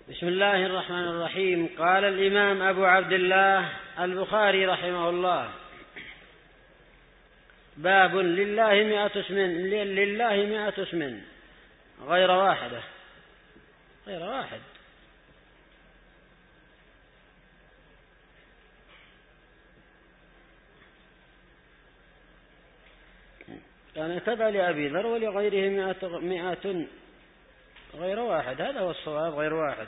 بسم الله الرحمن الرحيم. قال الإمام أبو عبد الله البخاري رحمه الله: باب لله 100 اسم، لله 100 اسم غير واحدة، غير واحد. كان تبع لأبي ذر ولغيره 100 غير واحد، هذا هو الصواب، غير واحد.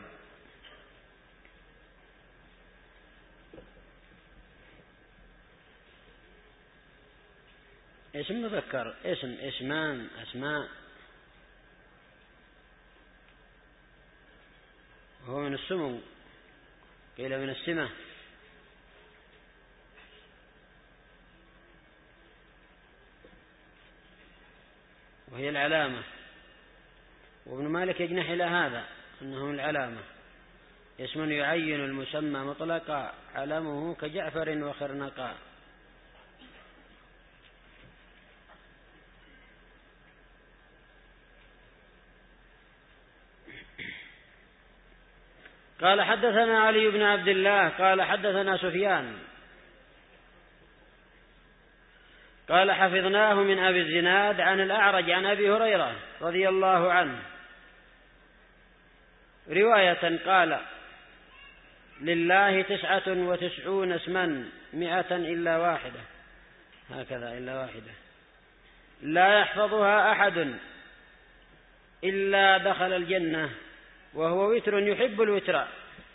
اسم مذكر، اسم، اسمان، أسماء، وهو من السمو، قيل من السمة، وهي العلامة. وابن مالك يجنح إلى هذا أنه العلامة، اسم يعين المسمى مطلقا، علمه كجعفر وخرنقا. قال حدثنا علي بن عبد الله قال حدثنا سفيان قال حفظناه من أبي الزناد عن الأعرج عن أبي هريرة رضي الله عنه رواية قال: لله 99 اسما 100 إلا واحدة، هكذا، إلا واحدة لا يحفظها أحد إلا دخل الجنة، وهو وتر يحب الوتر.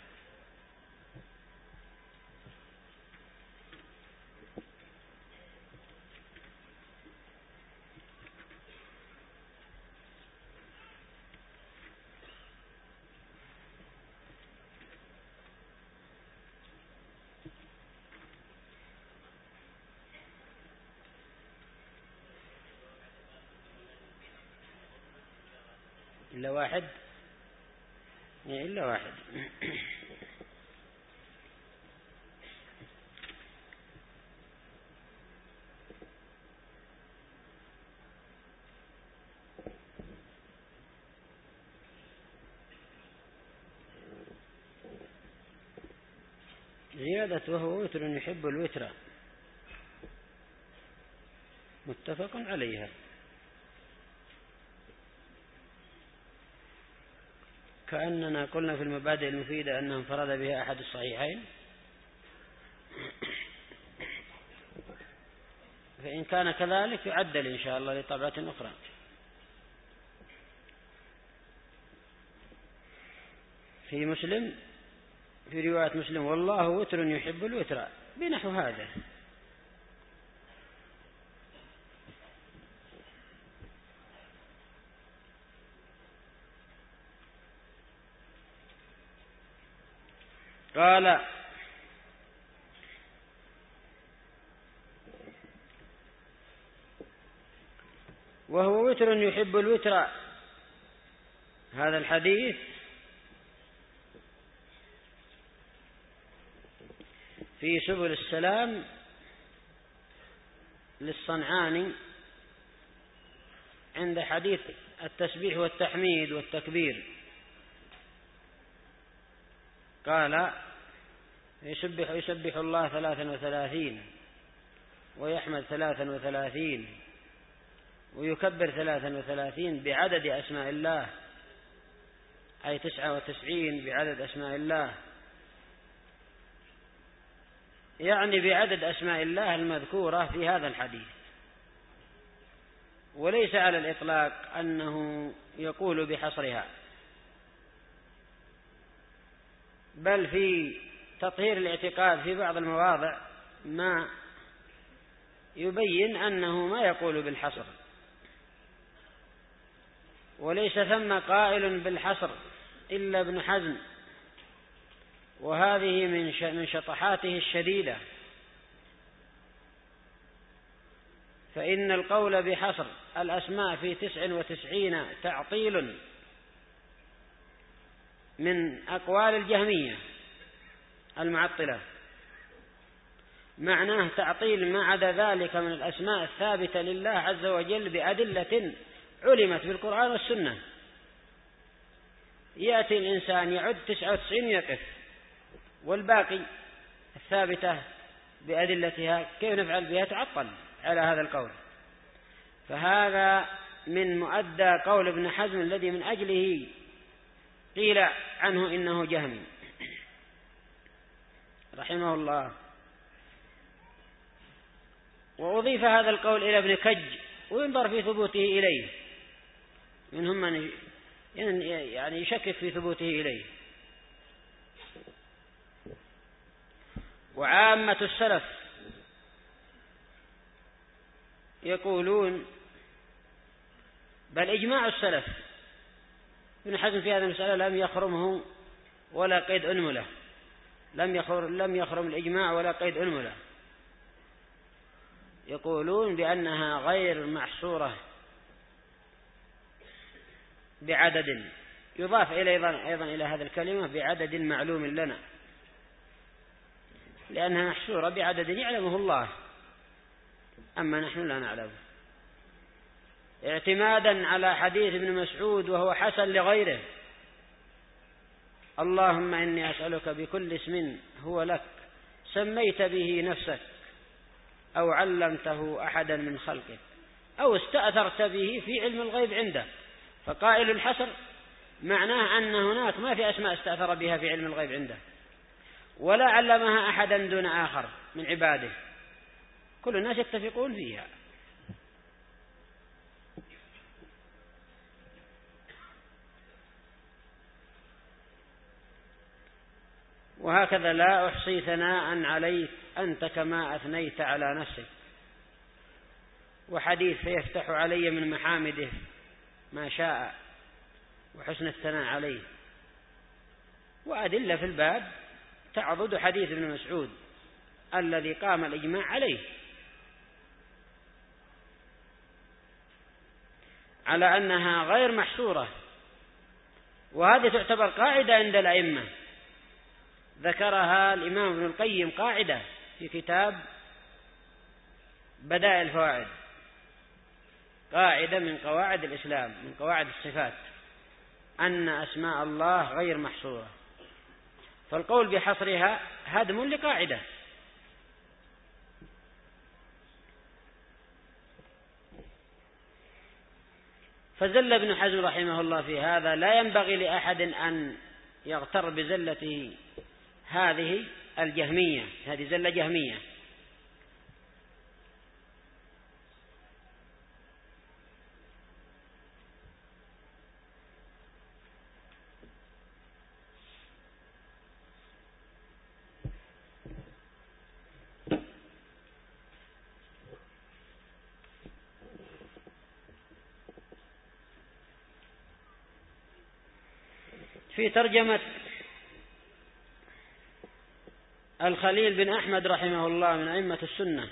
إلا واحد، إلا واحد. زيادة وهو وتر يحب الوتر، متفق عليها. كأننا قلنا في المبادئ المفيدة أنه انفرد بها أحد الصحيحين، فإن كان كذلك يعدل إن شاء الله لطبعة أخرى. في مسلم، في رواية مسلم: والله وتر يحب الوتر، بنحو هذا. قال: وهو وتر يحب الوتر، هذا الحديث في سبل السلام للصنعاني عند حديث التسبيح والتحميد والتكبير. قال: يسبح الله 33 ويحمد 33 ويكبر 33 بعدد أسماء الله، أي 99 بعدد أسماء الله، يعني بعدد أسماء الله المذكورة في هذا الحديث. وليس على الإطلاق أنه يقول بحصرها، بل في تطهير الاعتقاد في بعض المواضع ما يبين أنه ما يقول بالحصر، وليس ثم قائل بالحصر إلا ابن حزم، وهذه من شطحاته الشديدة، فإن القول بحصر الأسماء في 99 تعطيل من أقوال الجهمية المعطلة، معناه تعطيل ما عدا ذلك من الأسماء الثابتة لله عز وجل بأدلة علمت بالقرآن والسنة، يأتي الإنسان يعد 99 يقف، والباقي الثابتة بأدلتها كيف نفعل بها تعطل على هذا القول. فهذا من مؤدى قول ابن حزم الذي من أجله قيل عنه إنه جهمي رحمه الله. وأضيف هذا القول إلى ابن كج، وينظر في ثبوته إليه، منهم من يعني يشكك في ثبوته إليه. وعامة السلف يقولون، بل إجماع السلف، ابن حزم في هذه المسألة لم يخرمه ولا قيد أنملة، لم يخرم الإجماع ولا قيد أنملة. يقولون بأنها غير محصورة بعدد، يضاف أيضا إلى هذا الكلمة بعدد معلوم لنا، لأنها محصورة بعدد يعلمه الله، أما نحن لا نعلمه، اعتمادا على حديث ابن مسعود وهو حسن لغيره: اللهم إني أسألك بكل اسم هو لك سميت به نفسك أو علمته أحدا من خلقك أو استأثرت به في علم الغيب عندك. فقائل الحصر معناه أن هناك ما في أسماء استأثر بها في علم الغيب عنده، ولا علمها أحدا دون آخر من عباده، كل الناس يتفقون فيها. وهكذا لا أحصي ثناء عليك أنت كما أثنيت على نفسك. وحديث فيفتح علي من محامده ما شاء وحسن الثناء عليه. وأدلة في الباب تعضد حديث ابن مسعود الذي قام الإجماع عليه، على أنها غير محصورة. وهذه تعتبر قاعدة عند الأئمة، ذكرها الإمام ابن القيم قاعدة في كتاب بدائع الفوائد، قاعدة من قواعد الإسلام، من قواعد الصفات، أن أسماء الله غير محصورة. فالقول بحصرها هدم لقاعدة. فزل ابن حزم رحمه الله في هذا. لا ينبغي لأحد أن يغتر بزلته هذه الجهمية، هذه زلة جهمية. في ترجمة الخليل بن أحمد رحمه الله من أئمة السنة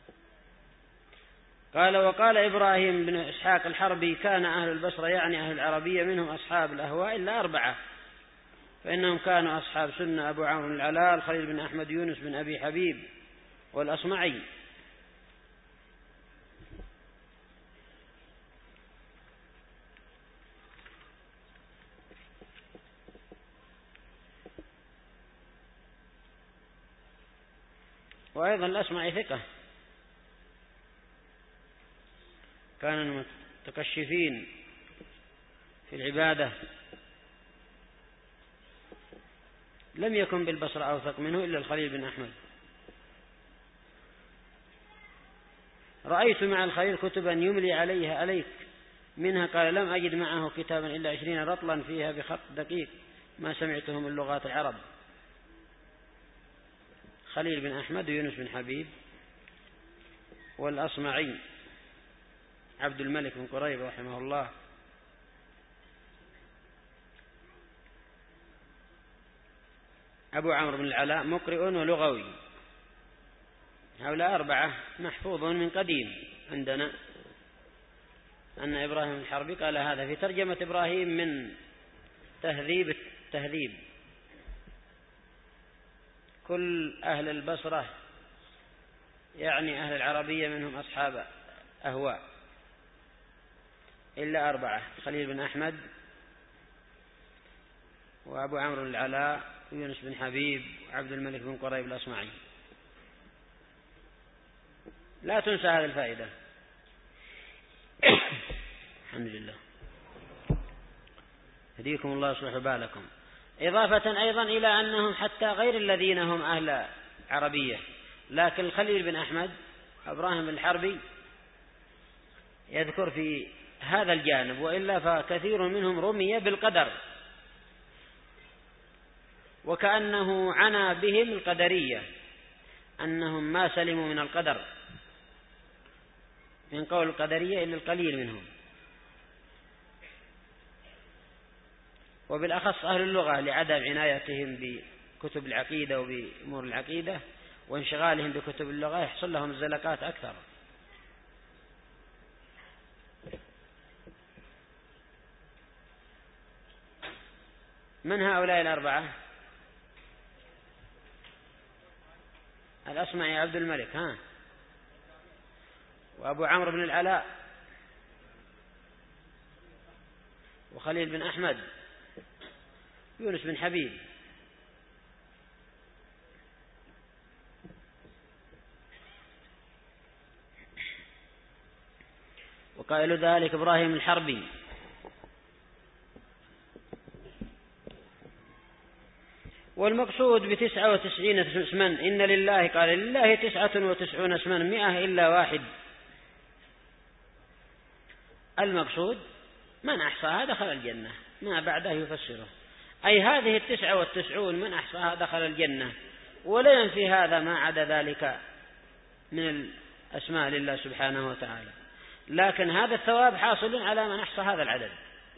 قال: وقال إبراهيم بن إسحاق الحربي: كان أهل البصرة يعني أهل العربية منهم أصحاب الأهواء إلا 4، فإنهم كانوا أصحاب سنة: أبو عمرو العلاء، الخليل بن أحمد، يونس بن أبي حبيب، والأصمعي. وأيضا الأصمعي ثقة، كانوا متكشفين في العبادة، لم يكن بالبصرة أوثق منه إلا الخليل بن أحمد. رأيت مع الخليل كتبا يملي عليك منها، قال: لم أجد معه كتابا إلا 20 رطلا فيها بخط دقيق ما سمعته من لغات العرب. خليل بن أحمد ويونس بن حبيب والأصمعي عبد الملك بن قريب رحمه الله. أبو عمرو بن العلاء مقرئ ولغوي. هؤلاء 4 محفوظون من قديم عندنا، أن إبراهيم الحربي قال هذا في ترجمة إبراهيم من تهذيب التهذيب: كل أهل البصرة يعني أهل العربية منهم أصحاب أهواء إلا 4: خليل بن أحمد، وأبو عمرو بن العلاء ويونس بن حبيب وعبد الملك بن قريب الأصمعي. لا تنسى هذه الفائدة. الحمد لله، هديكم الله يصلح بالكم. إضافة أيضا إلى أنهم حتى غير الذين هم أهل عربية، لكن الخليل بن أحمد إبراهيم الحربي يذكر في هذا الجانب، وإلا فكثير منهم رمي بالقدر، وكأنه عنى بهم القدرية، أنهم ما سلموا من القدر، من قول القدرية إلا القليل منهم، وبالأخص أهل اللغة لعدم عنايتهم بكتب العقيدة وبأمور العقيدة وانشغالهم بكتب اللغة يحصل لهم الزلقات أكثر. من هؤلاء الأربعة؟ الأصمعي عبد الملك، وأبو عمرو بن العلاء، وخليل بن أحمد، يونس بن حبيب، وقائل ذلك إبراهيم الحربي. والمقصود ب99 اسما إن لله، قال لله 99 اسما 100 إلا واحد. المقصود من أحصاها دخل الجنة، ما بعده يفسره، أي هذه 99 من أحصاها دخل الجنة، ولا ينفي هذا ما عدا ذلك من الأسماء لله سبحانه وتعالى، لكن هذا الثواب حاصل على من أحصى هذا العدد.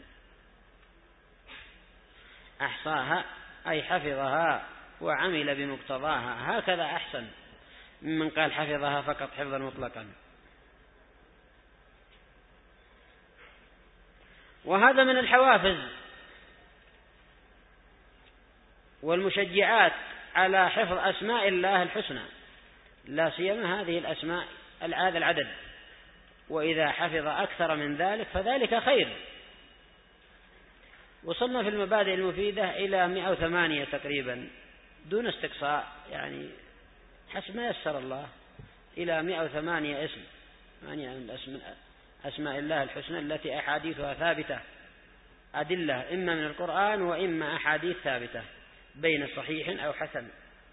أحصاها أي حفظها وعمل بمقتضاها، هكذا أحسن ممن قال حفظها فقط حفظا مطلقا. وهذا من الحوافز والمشجعات على حفظ أسماء الله الحسنى، لا سيما هذه الأسماء هذا العدد، وإذا حفظ أكثر من ذلك فذلك خير. وصلنا في المبادئ المفيدة إلى 108 تقريبا دون استقصاء، يعني حسب ما يسر الله، إلى 108 اسم، يعني من أسماء الله الحسنى التي أحاديثها ثابتة، أدلة إما من القرآن وإما أحاديث ثابتة بين صحيح أو حسن.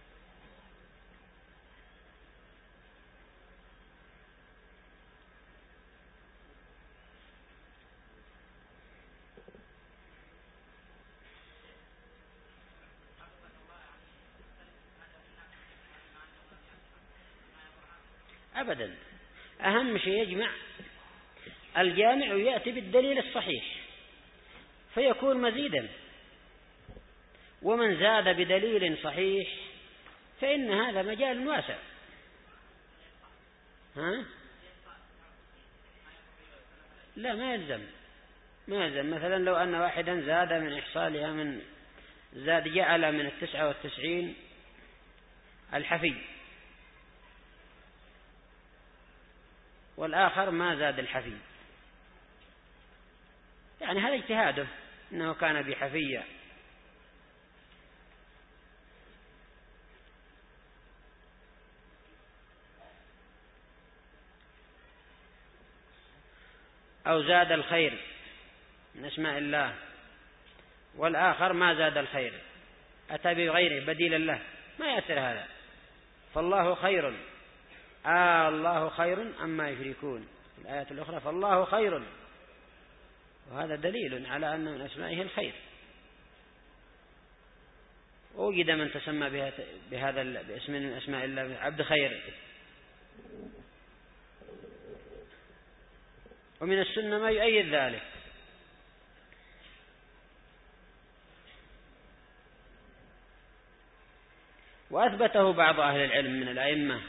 أبدا، أهم شيء يجمع الجامع ويأتي بالدليل الصحيح فيكون مزيدا، ومن زاد بدليل صحيح فإن هذا مجال واسع. لا، ما يلزم. مثلا لو أن واحدا زاد من إحصالها جعل من 99 الحفي، والآخر ما زاد الحفي، يعني هذا اجتهاده إنه كان بحفية. أو زاد الخير من أسماء الله، والآخر ما زاد الخير، أتى بغيره بديل الله، ما يأثر هذا. فالله خير، الله خير أما يشركون. في الآيات الأخرى فالله خير، وهذا دليل على أن من أسمائه الخير. ووجد من تسمى بهذا باسم من أسماء الله عبد خير. ومن السنة ما يؤيد ذلك. وأثبته بعض أهل العلم من الأئمة،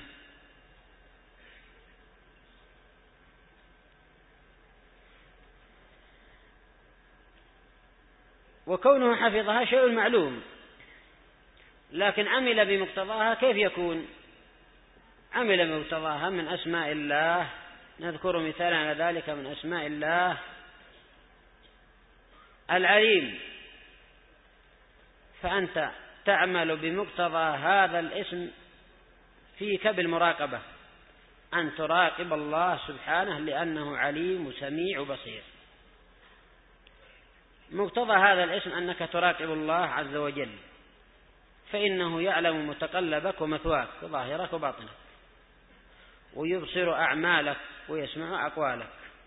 وكونه حفظها شيء معلوم، لكن عمل بمقتضاها كيف يكون؟ عمل بمقتضاها من أسماء الله. نذكر مثالا على ذلك من أسماء الله العليم، فأنت تعمل بمقتضى هذا الاسم فيك بالمراقبة، أن تراقب الله سبحانه لأنه عليم وسميع وبصير. مقتضى هذا الاسم أنك تراقب الله عز وجل، فإنه يعلم متقلبك ومثواك وظاهرك وباطنك، ويبصر أعمالك ويسمع أقوالك.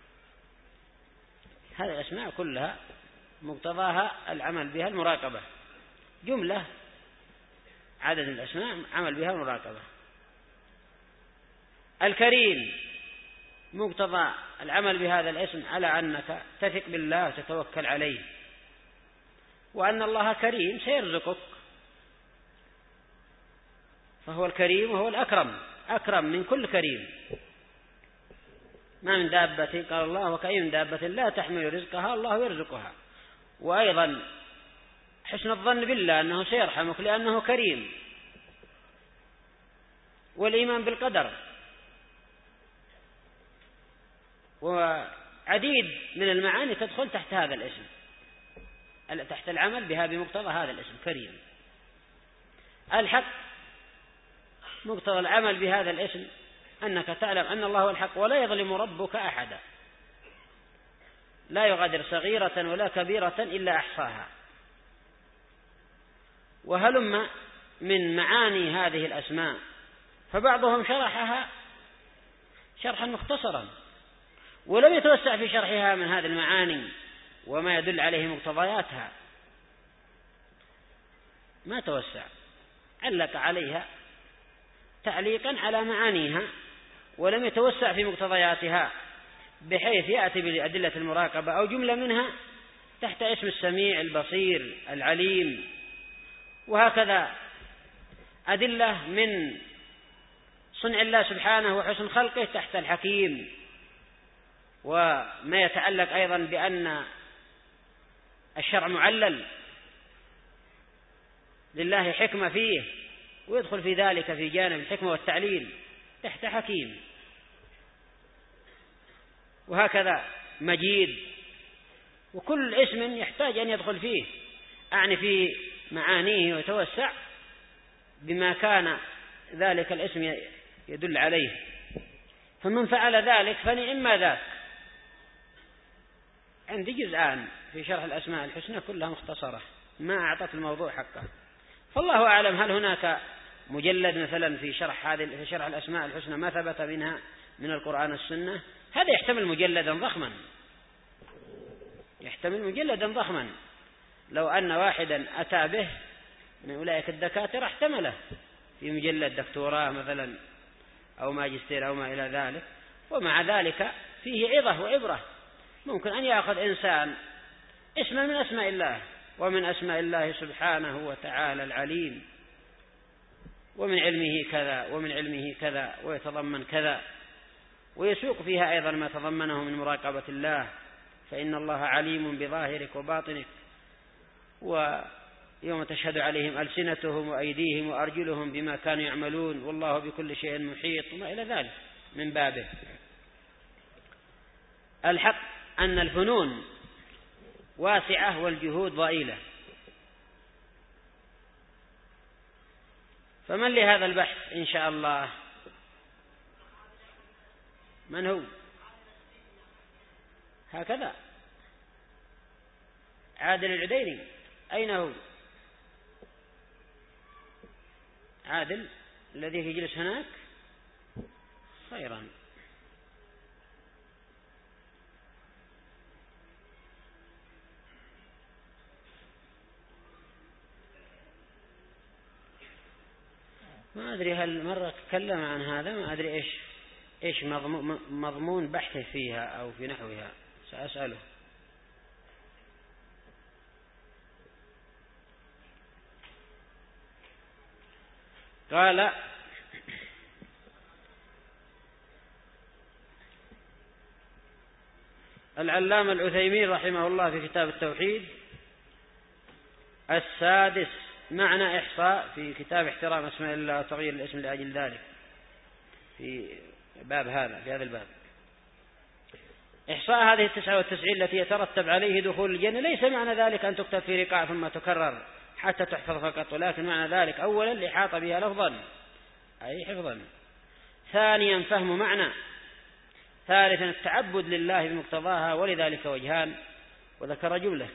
هذه الأسماء كلها مقتضاها العمل بها المراقبة، جملة عدد الأسماء عمل بها المراقبة. الكريم مقتضى العمل بهذا الاسم على أنك تثق بالله وتتوكل عليه، وأن الله كريم سيرزقك، فهو الكريم وهو الأكرم، أكرم من كل كريم. ما من دابة، قال الله وكأي من دابة لا تحمل رزقها الله يرزقها. وأيضا حسن الظن بالله أنه سيرحمك لأنه كريم، والإيمان بالقدر، وعديد من المعاني تدخل تحت هذا الاسم، تحت العمل بها بمقتضى هذا الاسم كريم. الحق مقتضى العمل بهذا الاسم أنك تعلم أن الله هو الحق ولا يظلم ربك أحدا، لا يغادر صغيرة ولا كبيرة إلا أحصاها. وهلم من معاني هذه الأسماء، فبعضهم شرحها شرحا مختصرا ولم يتوسع في شرحها من هذه المعاني وما يدل عليه مقتضياتها، ما توسع، علق عليها تعليقا على معانيها ولم يتوسع في مقتضياتها، بحيث يأتي بأدلة المراقبة أو جملة منها تحت اسم السميع البصير العليم، وهكذا أدلة من صنع الله سبحانه وحسن خلقه تحت الحكيم، وما يتعلق أيضا بأن الشرع معلل لله حكمة فيه، ويدخل في ذلك في جانب الحكمة والتعليل تحت حكيم. وهكذا مجيد، وكل اسم يحتاج أن يدخل فيه، أعني في معانيه ويتوسع بما كان ذلك الاسم يدل عليه. فمن فعل ذلك فنعم ما ذاك. عندي جزءان في شرح الأسماء الحسنى كلها مختصرة، ما أعطت الموضوع حقه، فالله أعلم هل هناك مجلد مثلا في شرح الأسماء الحسنى ما ثبت منها من القرآن والسنة. هذا يحتمل مجلدا ضخما، يحتمل مجلدا ضخما، لو أن واحدا أتى به من أولئك الدكاترة احتمله في مجلد دكتوراه مثلا أو ماجستير أو ما إلى ذلك. ومع ذلك فيه عظة وعبرة. ممكن أن يأخذ إنسان اسما من أسماء الله، ومن أسماء الله سبحانه وتعالى العليم، ومن علمه كذا ومن علمه كذا ويتضمن كذا، ويسوق فيها أيضا ما تضمنه من مراقبة الله، فإن الله عليم بظاهرك وباطنك، ويوم تشهد عليهم ألسنتهم وأيديهم وأرجلهم بما كانوا يعملون والله بكل شيء محيط وما إلى ذلك من بابه. الحق أن الفنون واسعة والجهود ضئيلة، فمن لهذا البحث إن شاء الله؟ من هو؟ هكذا عادل العديري. أين هو عادل الذي يجلس هناك؟ خيرا. ما أدري هل مرة تكلم عن هذا، ما أدري إيش مضمون بحثه فيها أو في نحوها، سأسأله. قال العلامة العثيمين رحمه الله في كتاب التوحيد السادس معنى إحصاء في كتاب احترام أسماء الله وتغيير الاسم لأجل ذلك، في باب هذا، في هذا الباب. إحصاء هذه 99 التي يترتب عليه دخول الجنة ليس معنى ذلك أن تكتب في رقاع ثم تكرر حتى تحفظ فقط، ولكن معنى ذلك أولا الإحاطة بها لفظا أي حفظا، ثانيا فهم معنى، ثالثا التعبد لله بمقتضاها، ولذلك وجهان، وذكر جملة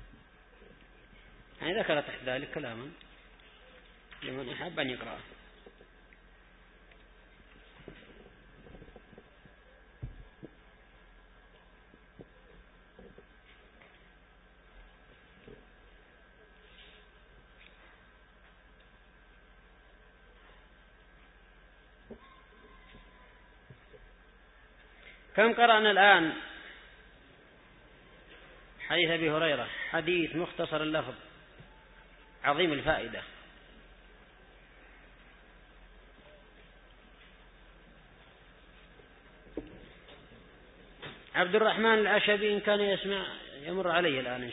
يعني ذكر تحت ذلك كلاما لمن أحب أن يقرأه. كم قرأنا الآن حديث أبي هريرة، حديث مختصر اللفظ عظيم الفائدة. عبد الرحمن العشبي إن كان يسمع يمر عليه الآن.